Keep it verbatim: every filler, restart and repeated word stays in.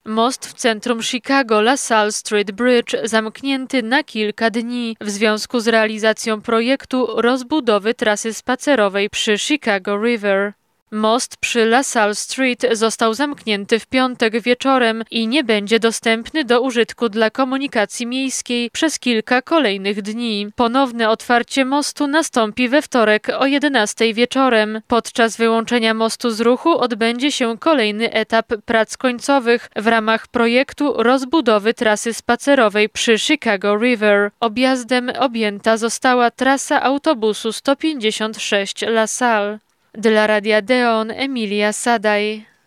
Most w centrum Chicago LaSalle Street Bridge zamknięty na kilka dni w związku z realizacją projektu rozbudowy trasy spacerowej przy Chicago River. Most przy LaSalle Street został zamknięty w piątek wieczorem i nie będzie dostępny do użytku dla komunikacji miejskiej przez kilka kolejnych dni. Ponowne otwarcie mostu nastąpi we wtorek o jedenastej wieczorem. Podczas wyłączenia mostu z ruchu odbędzie się kolejny etap prac końcowych w ramach projektu rozbudowy trasy spacerowej przy Chicago River. Objazdem objęta została trasa autobusu sto pięćdziesiąt sześć LaSalle. Dla Radia Deon Emilia Sadaj.